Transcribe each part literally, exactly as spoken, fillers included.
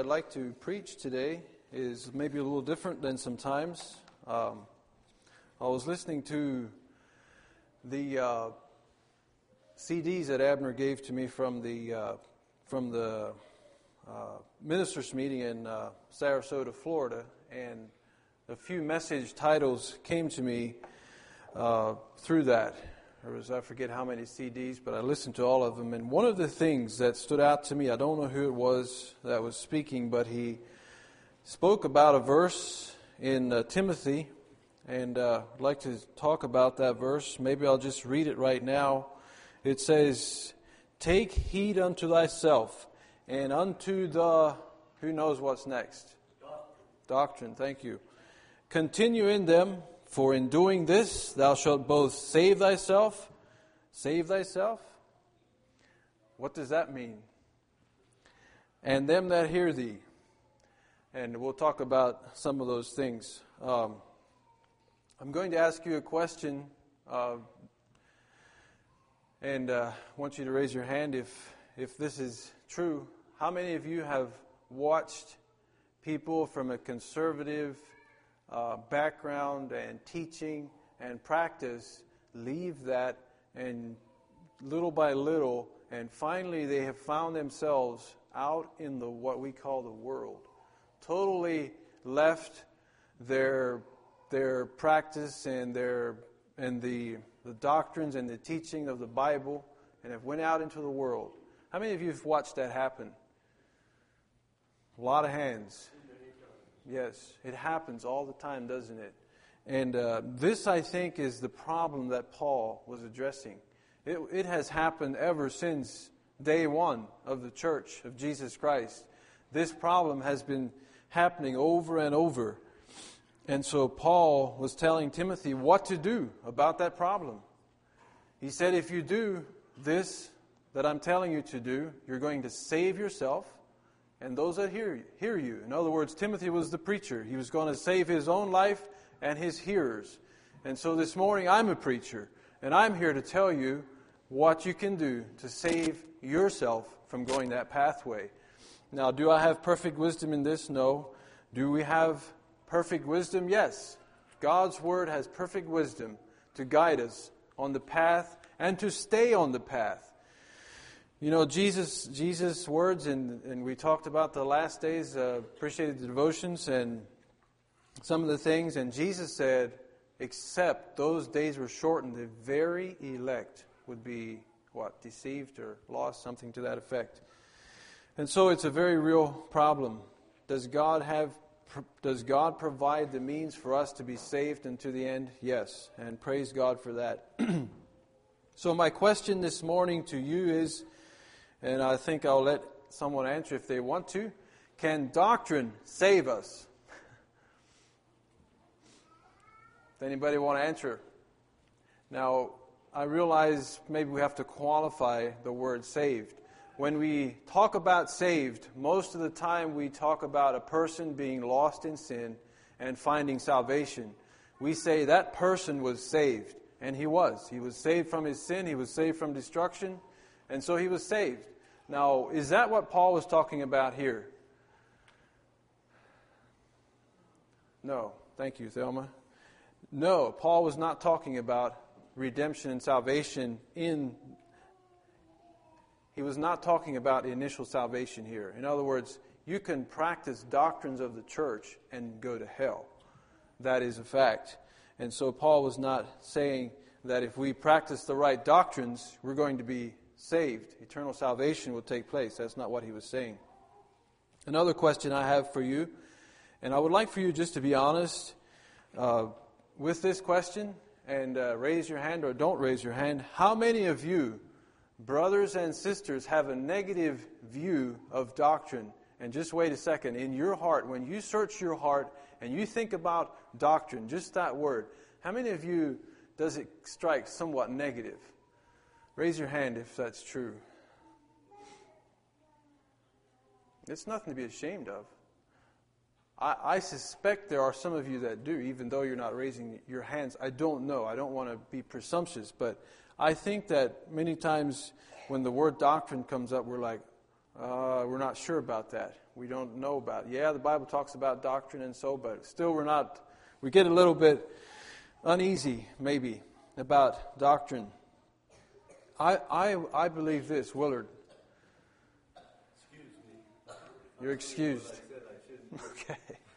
I'd like to preach today is maybe a little different than sometimes. Um, I was listening to the uh, C Ds that Abner gave to me from the uh, from the uh, ministers' meeting in uh, Sarasota, Florida, and a few message titles came to me uh, through that. There was, I forget how many C Ds, but I listened to all of them. And one of the things that stood out to me, I don't know who it was that was speaking, but he spoke about a verse in uh, Timothy. And uh, I'd like to talk about that verse. Maybe I'll just read it right now. It says, "Take heed unto thyself, and unto the," who knows what's next? Doctrine. Doctrine, thank you. "Continue in them, for in doing this thou shalt both save thyself." Save thyself? What does that mean? "And them that hear thee." And we'll talk about some of those things. Um, I'm going to ask you a question, uh, and uh, I want you to raise your hand if if this is true. How many of you have watched people from a conservative uh, background and teaching and practice leave that, and little by little, and finally they have found themselves out in the what we call the world, totally left their their practice and their and the the doctrines and the teaching of the Bible, and have went out into the world? How many of you have watched that happen? A lot of hands. Yes, it happens all the time, doesn't it? And uh, this, I think, is the problem that Paul was addressing. It, it has happened ever since day one of the Church of Jesus Christ. This problem has been happening over and over. And so Paul was telling Timothy what to do about that problem. He said, if you do this that I'm telling you to do, you're going to save yourself and those that hear you, hear you. In other words, Timothy was the preacher. He was going to save his own life and his hearers. And so this morning I'm a preacher, and I'm here to tell you what you can do to save yourself from going that pathway. Now, do I have perfect wisdom in this? No. Do we have perfect wisdom? Yes. God's Word has perfect wisdom to guide us on the path and to stay on the path. You know, Jesus Jesus' words, and, and we talked about the last days, uh, appreciated the devotions and some of the things, and Jesus said, except those days were shortened, the very elect would be, what, deceived or lost, something to that effect. And so it's a very real problem. Does God have, does God provide the means for us to be saved unto the end? Yes, and praise God for that. So my question this morning to you is, and I think I'll let someone answer if they want to, can doctrine save us? Does anybody want to answer? Now, I realize maybe we have to qualify the word saved. When we talk about saved, most of the time we talk about a person being lost in sin and finding salvation. We say that person was saved, and he was. He was saved from his sin, he was saved from destruction, and so he was saved. Now, is that what Paul was talking about here? No. Thank you, Thelma. No, Paul was not talking about redemption and salvation in... He was not talking about initial salvation here. In other words, you can practice doctrines of the church and go to hell. That is a fact. And so Paul was not saying that if we practice the right doctrines, we're going to be saved. Eternal salvation will take place. That's not what he was saying. Another question I have for you, and I would like for you just to be honest uh, with this question, and uh, raise your hand or don't raise your hand. How many of you, brothers and sisters, have a negative view of doctrine? And just wait a second. In your heart, when you search your heart and you think about doctrine, just that word, how many of you does it strike somewhat negative? Raise your hand if that's true. It's nothing to be ashamed of. I, I suspect there are some of you that do, even though you're not raising your hands. I don't know. I don't want to be presumptuous, but I think that many times when the word doctrine comes up, we're like, Uh, we're not sure about that. We don't know about it. Yeah, the Bible talks about doctrine and so, but still we're not, we get a little bit uneasy, maybe, about doctrine. I I, I believe this, Willard. Excuse me. You're excused. I said I shouldn't. Okay.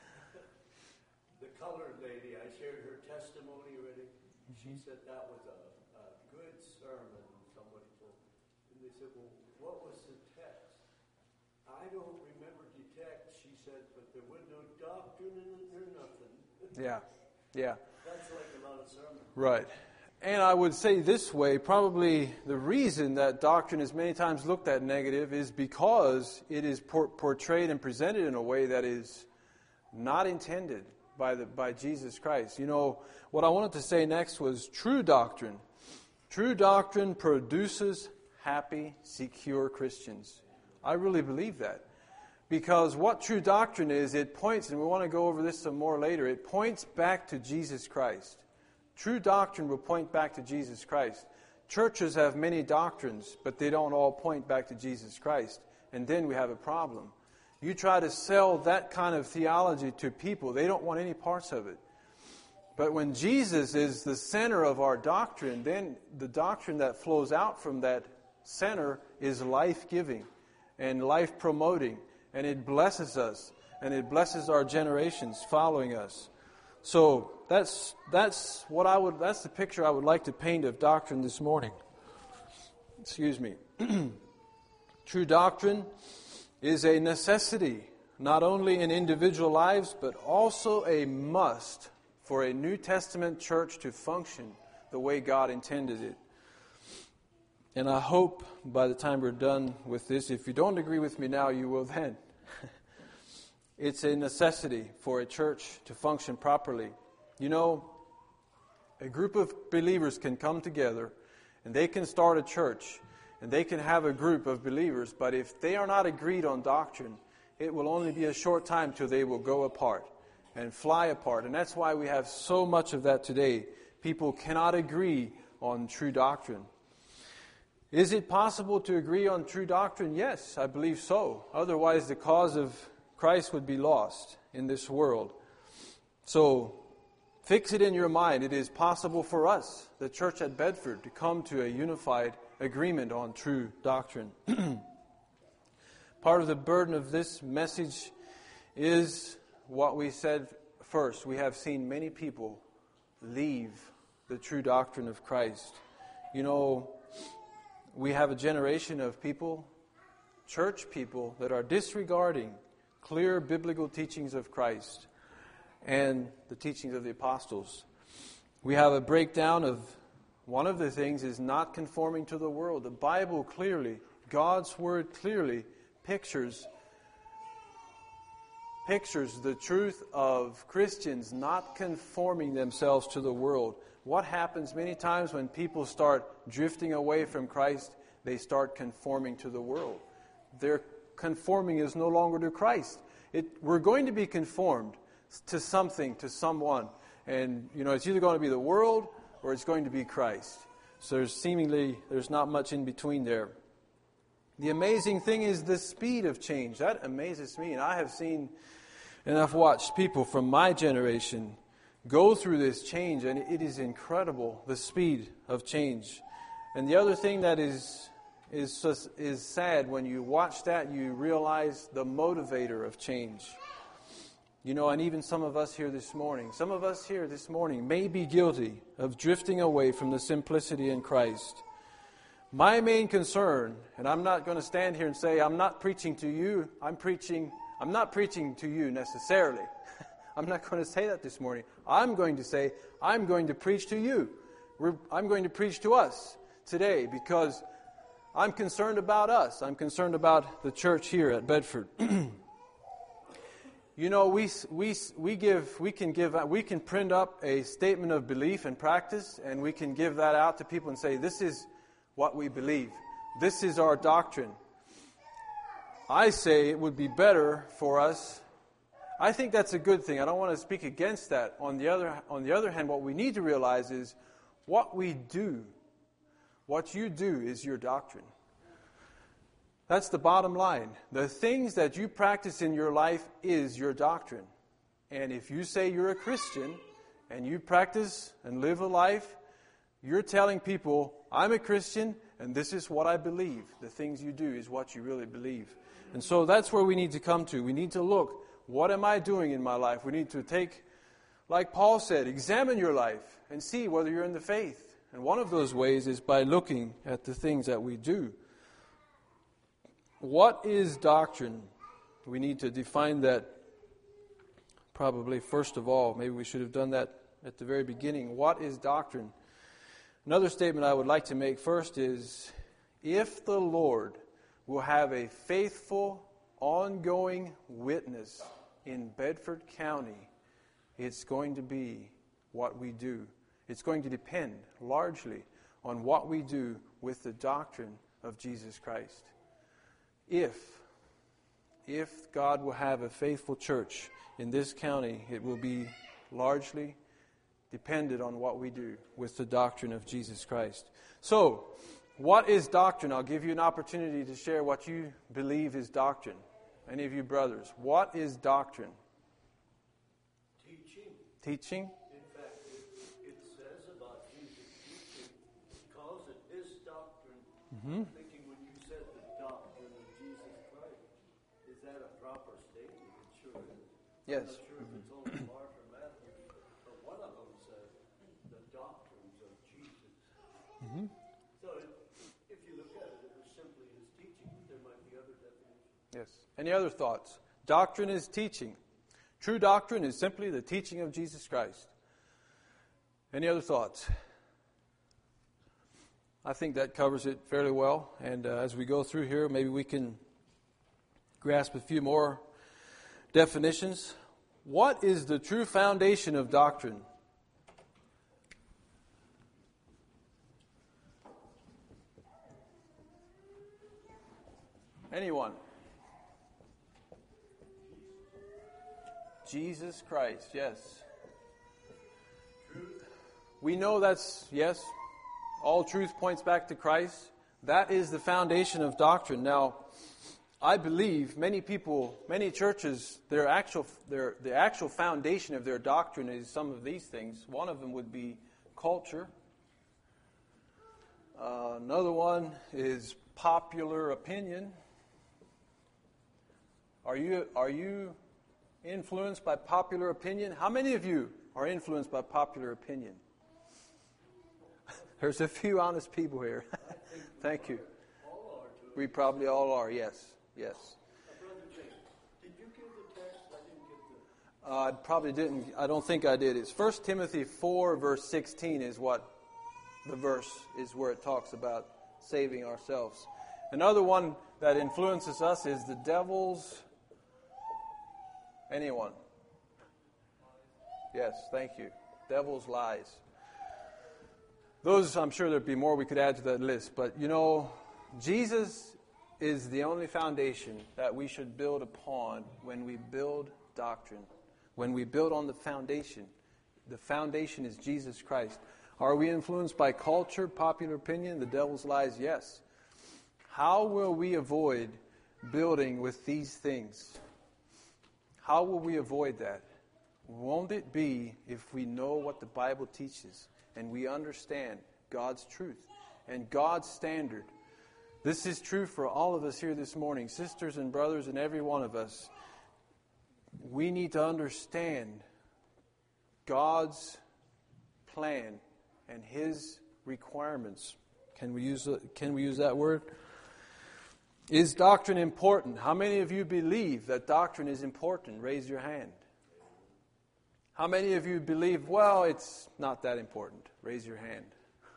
The colored lady, I shared her testimony already. She said that was a, a good sermon, somebody told. And they said, well, what was the text? I don't remember the text, she said, but there was no doctrine in it or nothing. Yeah, yeah. That's like a lot of sermons. Right. And I would say this way, probably the reason that doctrine is many times looked at negative is because it is por- portrayed and presented in a way that is not intended by the by Jesus Christ. You know, what I wanted to say next was true doctrine. True doctrine produces happy, secure Christians. I really believe that. Because what true doctrine is, it points, and we want to go over this some more later, it points back to Jesus Christ. True doctrine will point back to Jesus Christ. Churches have many doctrines, but they don't all point back to Jesus Christ. And then we have a problem. You try to sell that kind of theology to people, they don't want any parts of it. But when Jesus is the center of our doctrine, then the doctrine that flows out from that center is life-giving and life-promoting. And it blesses us, and it blesses our generations following us. So that's that's what I would that's the picture I would like to paint of doctrine this morning. Excuse me. True doctrine is a necessity, not only in individual lives, but also a must for a New Testament church to function the way God intended it. And I hope by the time we're done with this, if you don't agree with me now, you will then. It's a necessity for a church to function properly. You know, a group of believers can come together and they can start a church and they can have a group of believers, but if they are not agreed on doctrine, it will only be a short time till they will go apart and fly apart. And that's why we have so much of that today. People cannot agree on true doctrine. Is it possible to agree on true doctrine? Yes, I believe so. Otherwise, the cause of Christ would be lost in this world. So, fix it in your mind. It is possible for us, the church at Bedford, to come to a unified agreement on true doctrine. Part of the burden of this message is what we said first. We have seen many people leave the true doctrine of Christ. You know, we have a generation of people, church people, that are disregarding clear biblical teachings of Christ and the teachings of the apostles. We have a breakdown of one of the things is not conforming to the world. The Bible clearly, God's Word clearly pictures pictures the truth of Christians not conforming themselves to the world. What happens many times when people start drifting away from Christ? They start conforming to the world. Their conforming is no longer to Christ. It, we're going to be conformed to something, to someone. And, you know, it's either going to be the world or it's going to be Christ. So there's seemingly, there's not much in between there. The amazing thing is the speed of change. That amazes me. And I have seen and I've watched people from my generation go through this change, and it is incredible, the speed of change. And the other thing that is is just, is sad, when you watch that, you realize the motivator of change. You know, and even some of us here this morning, some of us here this morning may be guilty of drifting away from the simplicity in Christ. My main concern, and I'm not going to stand here and say I'm not preaching to you, I'm preaching, I'm not preaching to you necessarily. I'm not going to say that this morning. I'm going to say I'm going to preach to you. We're, I'm going to preach to us today because I'm concerned about us. I'm concerned about the church here at Bedford. You know, we we we give we can give we can print up a statement of belief and practice, and we can give that out to people and say, this is what we believe. This is our doctrine. I say it would be better for us. I think that's a good thing. I don't want to speak against that. On the other on the other hand, what we need to realize is what we do, what you do is your doctrine. That's the bottom line. The things that you practice in your life is your doctrine. And if you say you're a Christian and you practice and live a life, you're telling people, I'm a Christian and this is what I believe. The things you do is what you really believe. And so that's where we need to come to. We need to look, what am I doing in my life? We need to take, like Paul said, examine your life and see whether you're in the faith. And one of those ways is by looking at the things that we do. What is doctrine? We need to define that probably first of all. Maybe we should have done that at the very beginning. What is doctrine? Another statement I would like to make first is, if the Lord will have a faithful, ongoing witness in Bedford County, it's going to be what we do. It's going to depend largely on what we do with the doctrine of Jesus Christ. If, if God will have a faithful church in this county, it will be largely dependent on what we do with the doctrine of Jesus Christ. So, what is doctrine? I'll give you an opportunity to share what you believe is doctrine. Any of you brothers, what is doctrine? Teaching. Teaching? In fact, it, it says about Jesus teaching, it calls it his doctrine. Mm-hmm. I'm thinking when you said the doctrine of Jesus Christ, is that a proper statement? It sure is. Yes. I'm not sure if it's only Mark or Matthew, but one of them says the doctrines of Jesus. Mm-hmm. So it, if you look at it, it was simply his teaching. There might be other definitions. Yes. Any other thoughts? Doctrine is teaching. True doctrine is simply the teaching of Jesus Christ. Any other thoughts? I think that covers it fairly well. And uh, as we go through here, maybe we can grasp a few more definitions. What is the true foundation of doctrine? Anyone? Jesus Christ, yes. We know that's, yes, all truth points back to Christ. That is the foundation of doctrine. Now, I believe many people, many churches, their actual, their, the actual foundation of their doctrine is some of these things. One of them would be culture. Uh, another one is popular opinion. Are you, are you influenced by popular opinion? How many of you are influenced by popular opinion? There's a few honest people here. Thank you. We probably all are, yes. Yes. Brother James, did you give the text? I didn't get the... Uh, I probably didn't. I don't think I did. It's First Timothy four, verse sixteen is what the verse is where it talks about saving ourselves. Another one that influences us is the devil's... Anyone? Yes, thank you. Devil's lies. Those, I'm sure there'd be more we could add to that list. But, you know, Jesus is the only foundation that we should build upon when we build doctrine. When we build on the foundation. The foundation is Jesus Christ. Are we influenced by culture, popular opinion, the devil's lies? Yes. How will we avoid building with these things? How will we avoid that? Won't it be if we know what the Bible teaches and we understand God's truth and God's standard? This is true for all of us here this morning, sisters and brothers and every one of us. We need to understand God's plan and His requirements. Can we use can we use that word? Is doctrine important? How many of you believe that doctrine is important? Raise your hand. How many of you believe, well, it's not that important? Raise your hand.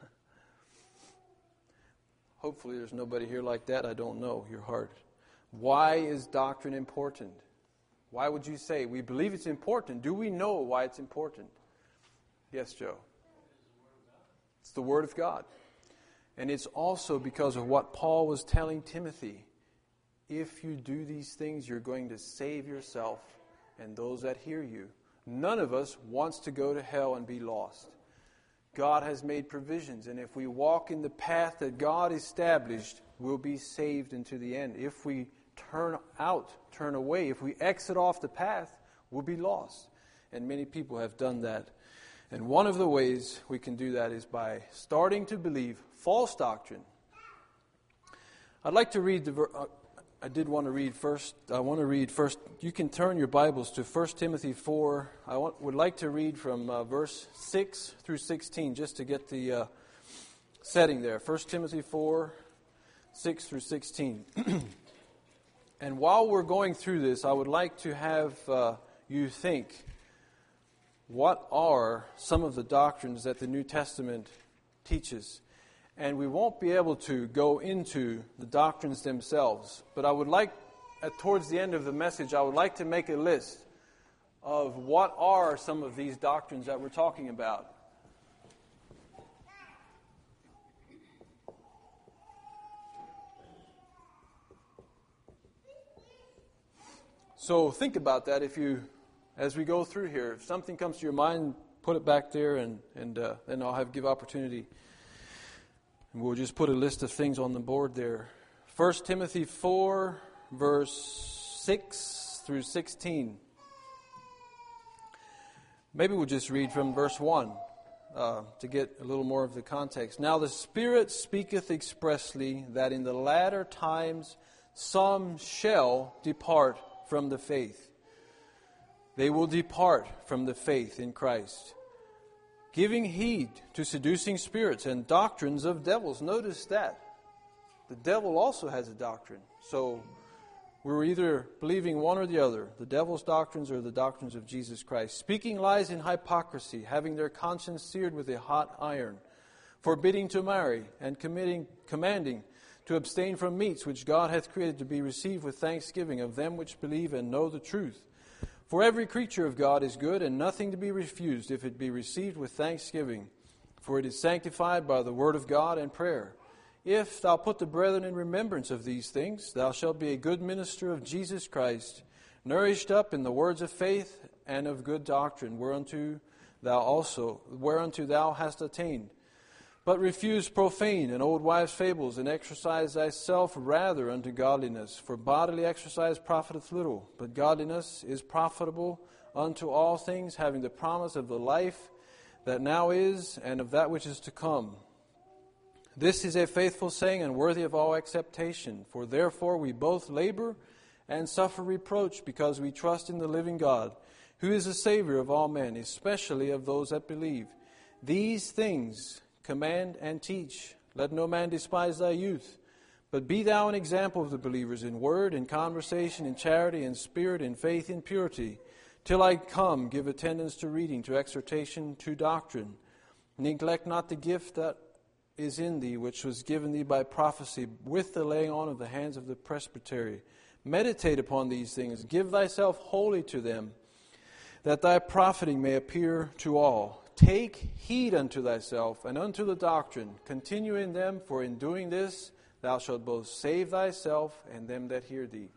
Hopefully there's nobody here like that. I don't know your heart. Why is doctrine important? Why would you say we believe it's important? Do we know why it's important? Yes, Joe. It's the Word of God. And it's also because of what Paul was telling Timothy. If you do these things, you're going to save yourself and those that hear you. None of us wants to go to hell and be lost. God has made provisions. And if we walk in the path that God established, we'll be saved into the end. If we turn out, turn away, if we exit off the path, we'll be lost. And many people have done that. And one of the ways we can do that is by starting to believe false doctrine. I'd like to read the ver- uh, I did want to read first. I want to read first. You can turn your Bibles to First Timothy four. I want, would like to read from uh, verse six through sixteen just to get the uh, setting there. First Timothy four, six through sixteen. And while we're going through this, I would like to have uh, you think, what are some of the doctrines that the New Testament teaches? And we won't be able to go into the doctrines themselves, but I would like, at, towards the end of the message, I would like to make a list of what are some of these doctrines that we're talking about. So think about that if you, as we go through here, if something comes to your mind, put it back there, and, and uh, then I'll have give opportunity. And we'll just put a list of things on the board there. First Timothy four, verse six through sixteen. Maybe we'll just read from verse one uh, to get a little more of the context. Now the Spirit speaketh expressly that in the latter times some shall depart from the faith. They will depart from the faith in Christ, giving heed to seducing spirits and doctrines of devils. Notice that. The devil also has a doctrine. So we're either believing one or the other, the devil's doctrines or the doctrines of Jesus Christ. Speaking lies in hypocrisy, having their conscience seared with a hot iron, forbidding to marry, and committing, commanding to abstain from meats which God hath created to be received with thanksgiving of them which believe and know the truth. For every creature of God is good, and nothing to be refused if it be received with thanksgiving. For it is sanctified by the word of God and prayer. If thou put the brethren in remembrance of these things, thou shalt be a good minister of Jesus Christ, nourished up in the words of faith and of good doctrine, whereunto thou also, whereunto thou hast attained. But refuse profane and old wives' fables, and exercise thyself rather unto godliness. For bodily exercise profiteth little, but godliness is profitable unto all things, having the promise of the life that now is, and of that which is to come. This is a faithful saying, and worthy of all acceptation. For therefore we both labor and suffer reproach, because we trust in the living God, who is the Savior of all men, especially of those that believe. These things command and teach. Let no man despise thy youth. But be thou an example of the believers in word, in conversation, in charity, in spirit, in faith, in purity. Till I come, give attendance to reading, to exhortation, to doctrine. Neglect not the gift that is in thee, which was given thee by prophecy, with the laying on of the hands of the presbytery. Meditate upon these things. Give thyself wholly to them, that thy profiting may appear to all. Take heed unto thyself and unto the doctrine. Continue in them, for in doing this thou shalt both save thyself and them that hear thee.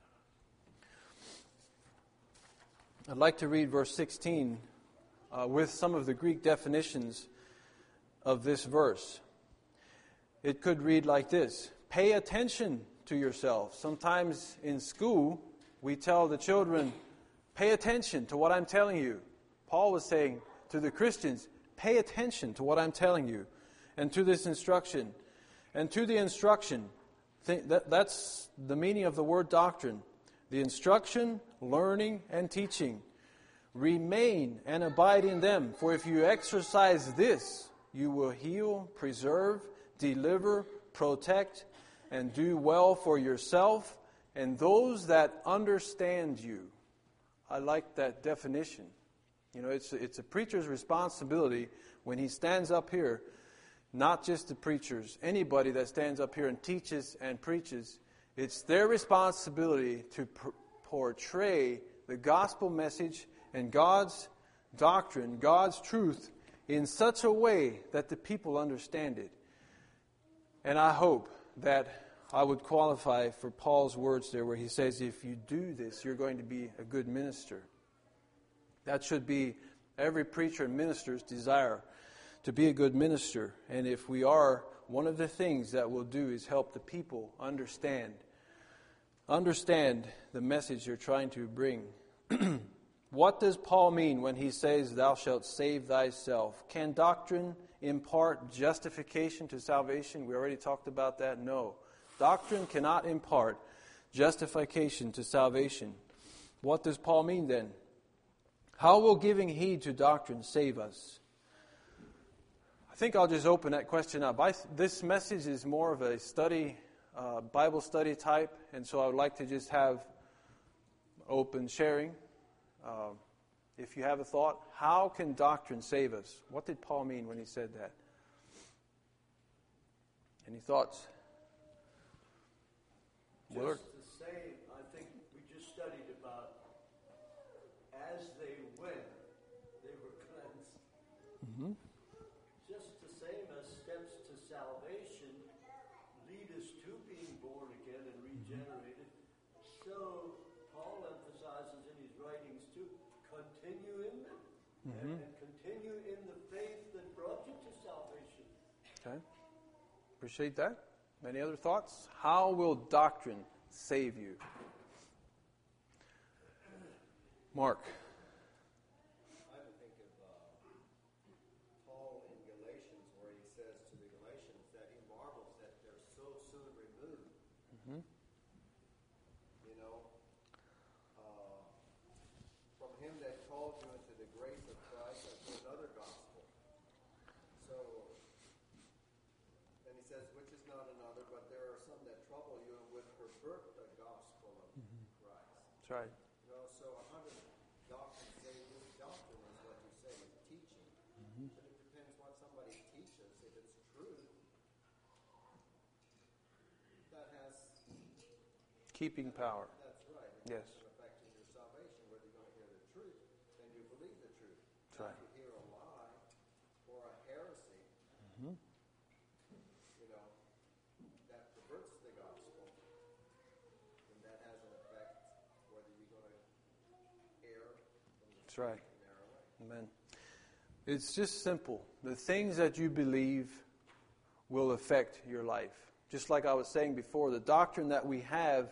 I'd like to read verse sixteen uh, with some of the Greek definitions of this verse. It could read like this: pay attention to yourself. Sometimes in school we tell the children, pay attention to what I'm telling you. Paul was saying to the Christians, pay attention to what I'm telling you, and to this instruction. And to the instruction, th- that, that's the meaning of the word doctrine. The instruction, learning, and teaching. Remain and abide in them, for if you exercise this, you will heal, preserve, deliver, protect, and do well for yourself and those that understand you. I like that definition. You know, it's, it's a preacher's responsibility when he stands up here, not just the preachers, anybody that stands up here and teaches and preaches, it's their responsibility to pr- portray the gospel message and God's doctrine, God's truth, in such a way that the people understand it. And I hope that I would qualify for Paul's words there where he says, if you do this, you're going to be a good minister. That should be every preacher and minister's desire, to be a good minister. And if we are, one of the things that we'll do is help the people understand, understand the message you're trying to bring. What does Paul mean when he says, thou shalt save thyself? Can doctrine impart justification to salvation? We already talked about that. No. Doctrine cannot impart justification to salvation. What does Paul mean then? How will giving heed to doctrine save us? I think I'll just open that question up. I, this message is more of a study, uh, Bible study type, and so I would like to just have open sharing. Uh, if you have a thought, how can doctrine save us? What did Paul mean when he said that? Any thoughts? Just Willard? the same, I think we just studied about as they went, they were cleansed. Mm-hmm. Just the same as steps to salvation lead us to being born again and regenerated. So Paul emphasizes in his writings to continue in them Mm-hmm. and, and continue in the faith that brought you to salvation. Okay. Appreciate that. Any other thoughts? How will doctrine save you? Mark. I would think of uh, Paul in Galatians, where he says to the Galatians that he marvels that they're so soon removed. Mm-hmm. You know, uh, from him that called you into the grace of Christ unto another gospel. So, then he says, which is not another, but there are some that trouble you and would pervert the gospel of Mm-hmm. Christ. That's right. You know, so how does doctrine say this? Doctrine is what you say is teaching. Mm-hmm. But it depends what somebody teaches. If it's true, that has, Keeping power. that's right. Yes. It affects your salvation. Whether you're going to hear the truth, then you believe the truth. That's right. If you hear a lie or a heresy, Mm-hmm. you know, that perverts the gospel, and that has an effect whether you're going to err from the That's right. straight and narrow way. Amen. It's just simple. The things that you believe will affect your life. Just like I was saying before, the doctrine that we have,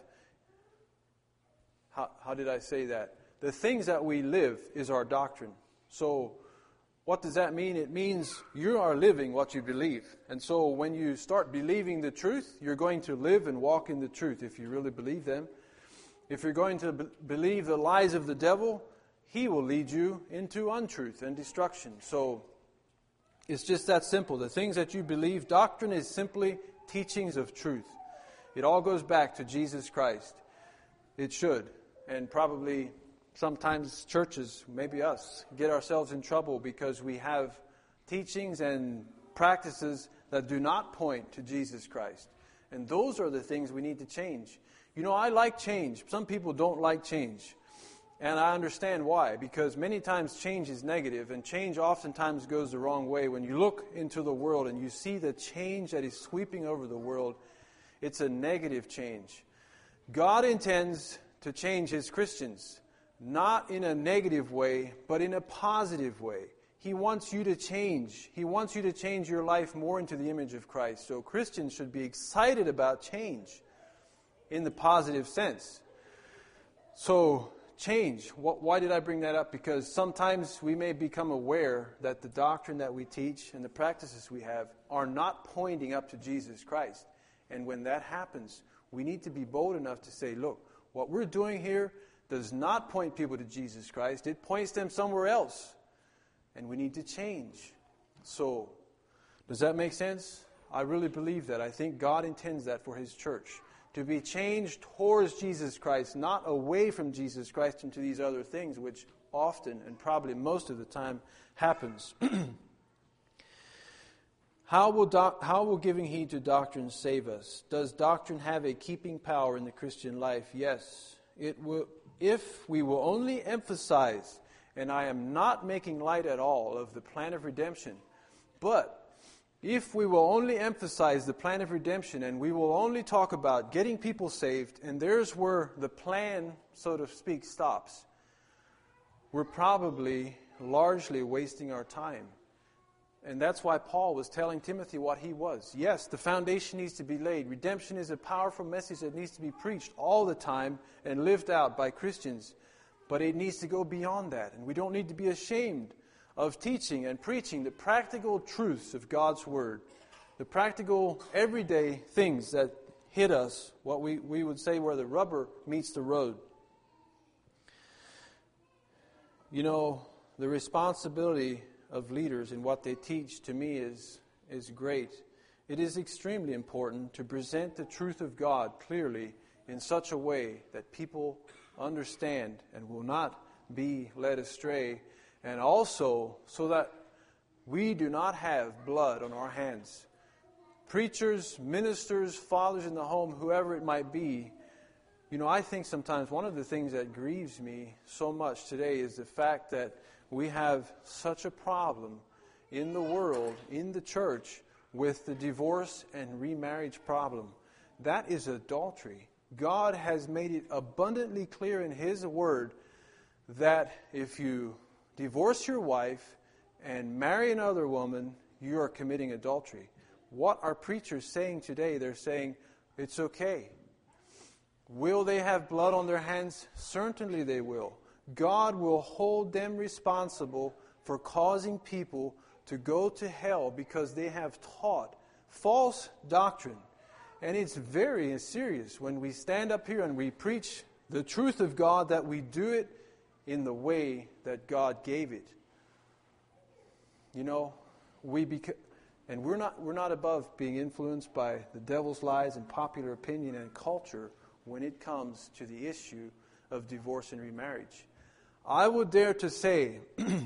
how, how did I say that? The things that we live is our doctrine. So what does that mean? It means you are living what you believe. And so when you start believing the truth, you're going to live and walk in the truth if you really believe them. If you're going to be- believe the lies of the devil, he will lead you into untruth and destruction. So it's just that simple. The things that you believe, doctrine is simply teachings of truth. It all goes back to Jesus Christ. It should. And probably sometimes churches, maybe us, get ourselves in trouble because we have teachings and practices that do not point to Jesus Christ. And those are the things we need to change. You know, I like change. Some people don't like change. And I understand why. Because many times change is negative, and change oftentimes goes the wrong way. When you look into the world and you see the change that is sweeping over the world, it's a negative change. God intends to change His Christians, not in a negative way, but in a positive way. He wants you to change. He wants you to change your life more into the image of Christ. So Christians should be excited about change in the positive sense. So, change. Why did I bring that up? Because sometimes we may become aware that the doctrine that we teach and the practices we have are not pointing up to Jesus Christ. And when that happens, we need to be bold enough to say, look, what we're doing here does not point people to Jesus Christ. It points them somewhere else. And we need to change. So, does that make sense? I really believe that. I think God intends that for His church. To be changed towards Jesus Christ, not away from Jesus Christ into these other things, which often and probably most of the time happens. How will doc- how will giving heed to doctrine save us? Does doctrine have a keeping power in the Christian life? Yes. It will, if we will only emphasize, and I am not making light at all of the plan of redemption, but if we will only emphasize the plan of redemption and we will only talk about getting people saved, and there's where the plan, so to speak, stops, we're probably largely wasting our time. And that's why Paul was telling Timothy what he was. Yes, the foundation needs to be laid. Redemption is a powerful message that needs to be preached all the time and lived out by Christians. But it needs to go beyond that. And we don't need to be ashamed of teaching and preaching the practical truths of God's Word. The practical, everyday things that hit us, what we, we would say where the rubber meets the road. You know, the responsibility of leaders in what they teach, to me, is, is great. It is extremely important to present the truth of God clearly in such a way that people understand and will not be led astray, and also so that we do not have blood on our hands. Preachers, ministers, fathers in the home, whoever it might be, you know, I think sometimes one of the things that grieves me so much today is the fact that we have such a problem in the world, in the church, with the divorce and remarriage problem. That is adultery. God has made it abundantly clear in His Word that if you divorce your wife and marry another woman, you are committing adultery. What are preachers saying today? They're saying, it's okay. Will they have blood on their hands? Certainly they will. God will hold them responsible for causing people to go to hell because they have taught false doctrine. And it's very serious when we stand up here and we preach the truth of God, that we do it in the way that God gave it. You know, we beca- and we're not we're not above being influenced by the devil's lies and popular opinion and culture when it comes to the issue of divorce and remarriage. I would dare to say,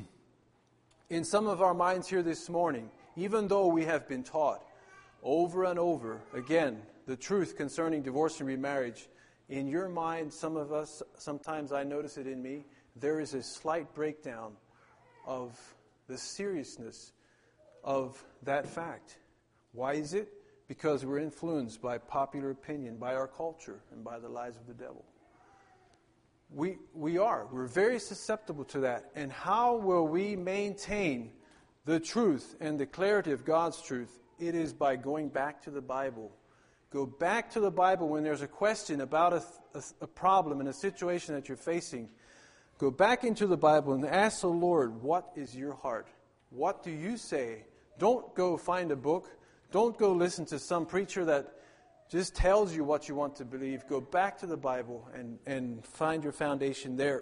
in some of our minds here this morning, even though we have been taught over and over again the truth concerning divorce and remarriage, in your mind, some of us, sometimes I notice it in me, there is a slight breakdown of the seriousness of that fact. Why is it? Because we're influenced by popular opinion, by our culture, and by the lies of the devil. We we are. We're very susceptible to that. And how will we maintain the truth and the clarity of God's truth? It is by going back to the Bible. Go back to the Bible when there's a question about a, a, a problem and a situation that you're facing. Go back into the Bible and ask the Lord, what is your heart? What do you say? Don't go find a book. Don't go listen to some preacher that just tells you what you want to believe. Go back to the Bible and, and find your foundation there.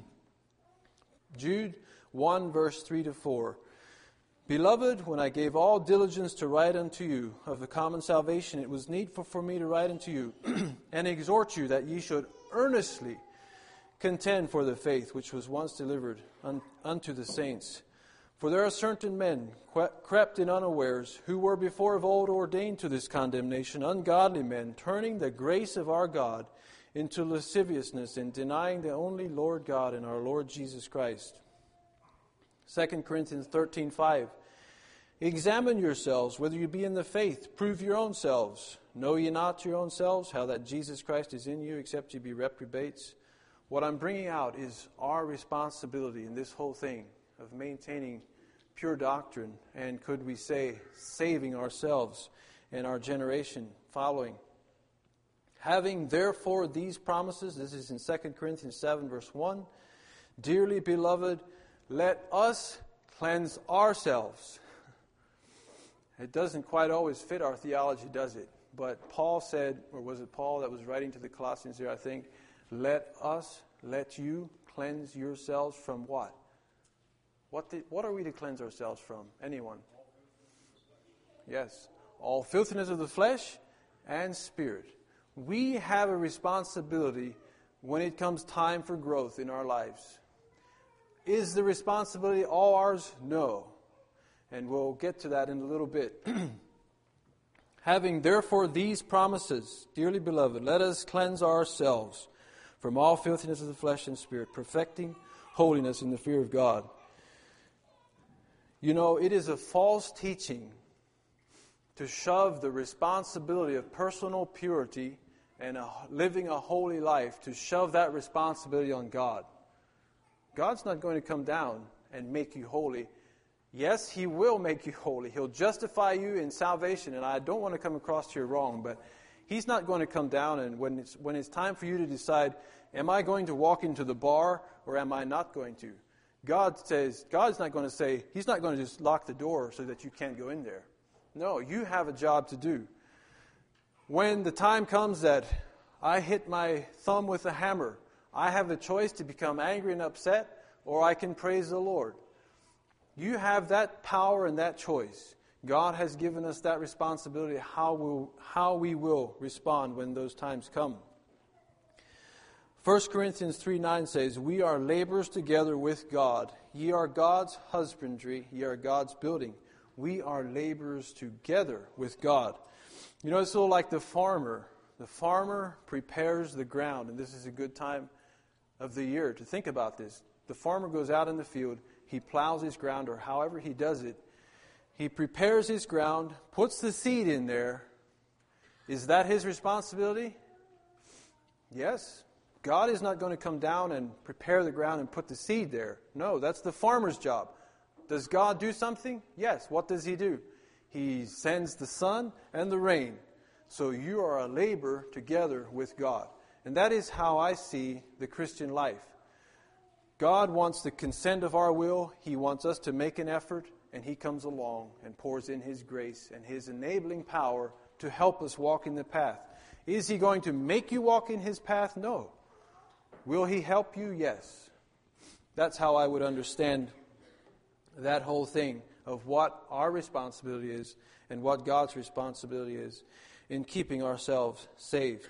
Jude one, verse three to four. Beloved, when I gave all diligence to write unto you of the common salvation, it was needful for me to write unto you and exhort you that ye should earnestly contend for the faith which was once delivered un, unto the saints. For there are certain men crept in unawares, who were before of old ordained to this condemnation, ungodly men, turning the grace of our God into lasciviousness, and denying the only Lord God and our Lord Jesus Christ. Second Corinthians thirteen five. Examine yourselves whether you be in the faith. Prove your own selves. Know ye not your own selves how that Jesus Christ is in you, except ye be reprobates? What I'm bringing out is our responsibility in this whole thing of maintaining pure doctrine, and could we say, saving ourselves and our generation following. Having therefore these promises, this is in Second Corinthians seven, verse one, dearly beloved, let us cleanse ourselves. It doesn't quite always fit our theology, does it? But Paul said, or was it Paul that was writing to the Colossians here, I think, let us, let you cleanse yourselves from what? What, did, what are we to cleanse ourselves from? Anyone? Yes. All filthiness of the flesh and spirit. We have a responsibility when it comes time for growth in our lives. Is the responsibility all ours? No. And we'll get to that in a little bit. Having therefore these promises, dearly beloved, let us cleanse ourselves from all filthiness of the flesh and spirit, perfecting holiness in the fear of God. You know, it is a false teaching to shove the responsibility of personal purity and a, living a holy life, to shove that responsibility on God. God's not going to come down and make you holy Yes, He will make you holy. He'll justify you in salvation. And I don't want to come across here wrong, but He's not going to come down and when it's, when it's time for you to decide, am I going to walk into the bar or am I not going to? God says, God's not going to say, He's not going to just lock the door so that you can't go in there. No, you have a job to do. When the time comes that I hit my thumb with a hammer, I have the choice to become angry and upset, or I can praise the Lord. You have that power and that choice. God has given us that responsibility, how we'll, how we will respond when those times come. First Corinthians three nine says, we are laborers together with God. Ye are God's husbandry, ye are God's building. We are laborers together with God. You know, it's a little like the farmer. The farmer prepares the ground, and this is a good time of the year to think about this. The farmer goes out in the field, he plows his ground, or however he does it. He prepares his ground, puts the seed in there. Is that his responsibility? Yes. God is not going to come down and prepare the ground and put the seed there. No, that's the farmer's job. Does God do something? Yes. What does He do? He sends the sun and the rain. So you are a laborer together with God. And that is how I see the Christian life. God wants the consent of our will. He wants us to make an effort. And He comes along and pours in His grace and His enabling power to help us walk in the path. Is He going to make you walk in His path? No. Will He help you? Yes. That's how I would understand that whole thing of what our responsibility is and what God's responsibility is in keeping ourselves saved.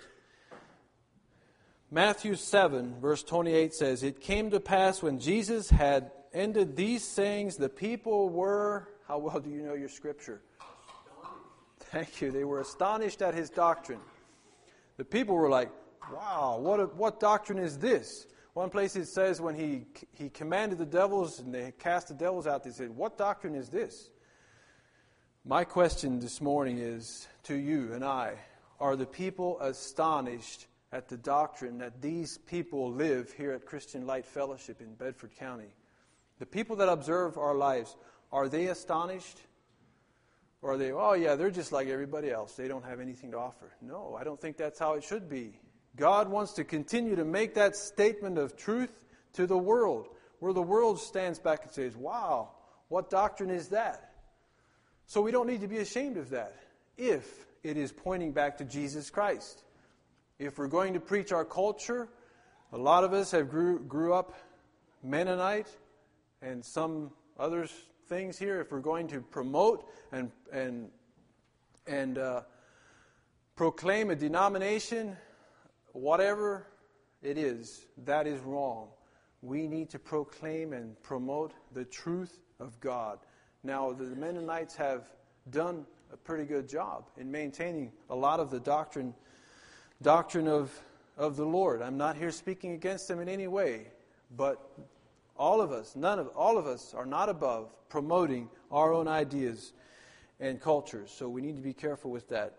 Matthew seven, verse twenty-eight says, it came to pass when Jesus had ended these sayings, the people were, how well do you know your scripture? Thank you. They were astonished at His doctrine. The people were like, wow, what a, what doctrine is this? One place it says when he he commanded the devils and they cast the devils out, they said, what doctrine is this? My question this morning is to you and I, are the people astonished at the doctrine that these people live here at Christian Light Fellowship in Bedford County? The people that observe our lives, are they astonished? Or are they, oh yeah, they're just like everybody else. They don't have anything to offer. No, I don't think that's how it should be. God wants to continue to make that statement of truth to the world, where the world stands back and says, wow, what doctrine is that? So we don't need to be ashamed of that, if it is pointing back to Jesus Christ. If we're going to preach our culture, a lot of us have grew, grew up Mennonite and some other things here. If we're going to promote and and and uh, proclaim a denomination, whatever it is, that is wrong. We need to proclaim and promote the truth of God. Now, the Mennonites have done a pretty good job in maintaining a lot of the doctrine doctrine of, of the Lord. I'm not here speaking against them in any way, but all of us, none of all of us are not above promoting our own ideas and cultures. So we need to be careful with that.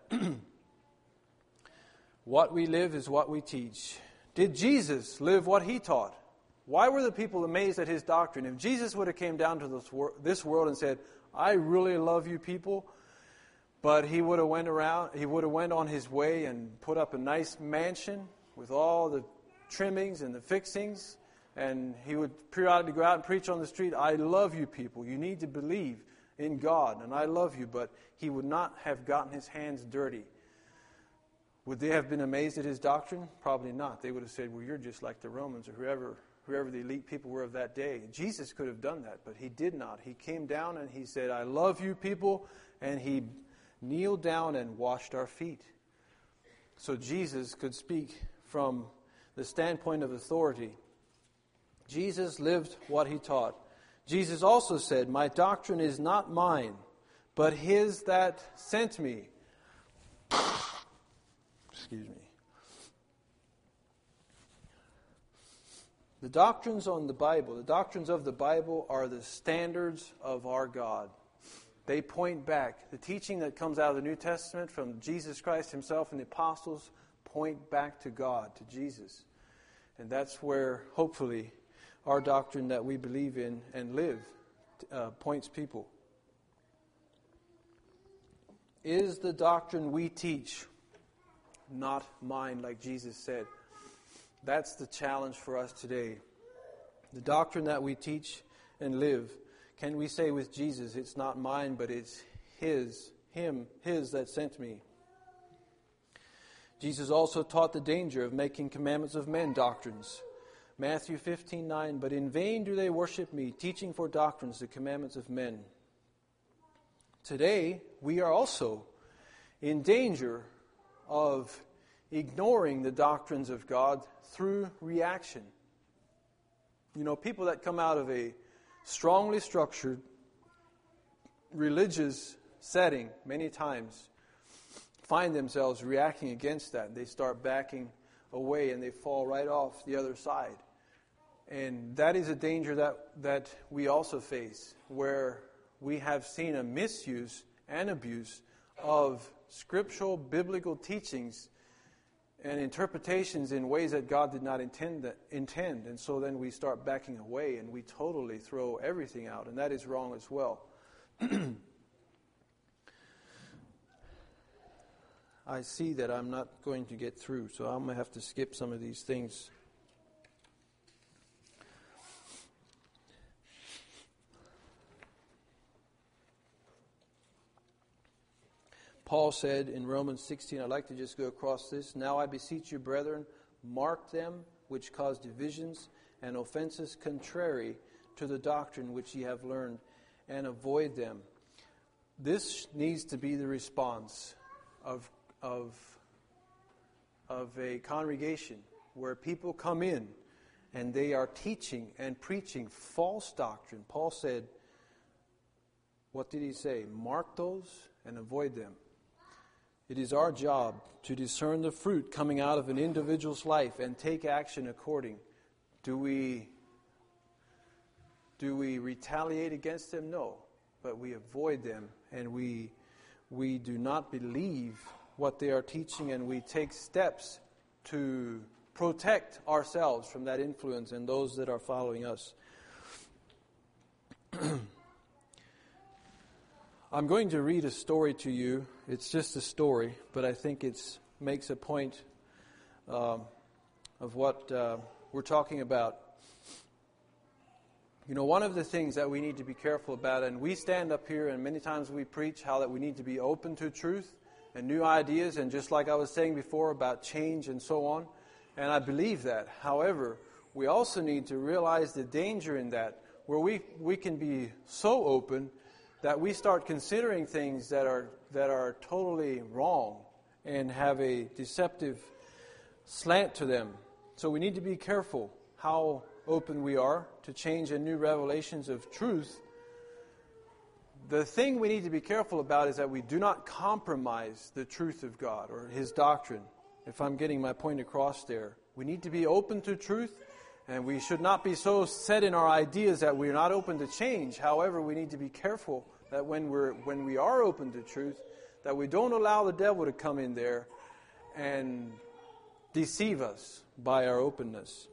What we live is what we teach. Did Jesus live what He taught? Why were the people amazed at His doctrine? If Jesus would have came down to this, wor- this world and said, I really love you people, but He would have went around, He would have went on His way and put up a nice mansion with all the trimmings and the fixings, and He would periodically go out and preach on the street, I love you people, you need to believe in God, and I love you, but He would not have gotten His hands dirty. Would they have been amazed at His doctrine? Probably not. They would have said, well, you're just like the Romans or whoever whoever the elite people were of that day. Jesus could have done that, but He did not. He came down and He said, I love you people, and He kneeled down and washed our feet. So Jesus could speak from the standpoint of authority. Jesus lived what He taught. Jesus also said, my doctrine is not mine, but His that sent me. Excuse me. The doctrines on the Bible, the doctrines of the Bible are the standards of our God. They point back. The teaching that comes out of the New Testament from Jesus Christ Himself and the apostles point back to God, to Jesus. And that's where, hopefully, our doctrine that we believe in and live uh, points people. Is the doctrine we teach not mine, like Jesus said? That's the challenge for us today. The doctrine that we teach and live, can we say with Jesus, it's not mine, but it's His, Him, His that sent me? Jesus also taught the danger of making commandments of men doctrines. Matthew fifteen nine, but in vain do they worship me, teaching for doctrines the commandments of men. Today, we are also in danger of ignoring the doctrines of God through reaction. You know, people that come out of a strongly structured religious setting many times find themselves reacting against that. They start backing away and they fall right off the other side. And that is a danger that, that we also face, where we have seen a misuse and abuse of scriptural biblical teachings and interpretations in ways that God did not intend that, intend. And so then we start backing away and we totally throw everything out, and that is wrong as well. I see that I'm not going to get through, so I'm going to have to skip some of these things. Paul said in Romans sixteen, I'd like to just go across this. Now I beseech you, brethren, mark them which cause divisions and offenses contrary to the doctrine which ye have learned, and avoid them. This needs to be the response of of of a congregation where people come in and they are teaching and preaching false doctrine. Paul said, what did he say? Mark those and avoid them. It is our job to discern the fruit coming out of an individual's life and take action according. Do we do we retaliate against them? No, but we avoid them, and we we do not believe what they are teaching, and we take steps to protect ourselves from that influence and those that are following us. I'm going to read a story to you. It's just a story, but I think it makes a point um, of what uh, we're talking about. You know, one of the things that we need to be careful about, and we stand up here and many times we preach how that we need to be open to truth and new ideas, and just like I was saying before about change and so on, and I believe that. However, we also need to realize the danger in that, where we, we can be so open that we start considering things that are that are totally wrong and have a deceptive slant to them. So we need to be careful how open we are to change and new revelations of truth. The thing we need to be careful about is that we do not compromise the truth of God or His doctrine, if I'm getting my point across there. We need to be open to truth, and we should not be so set in our ideas that we're not open to change. However, we need to be careful that when we're when we are open to truth, that we don't allow the devil to come in there and deceive us by our openness.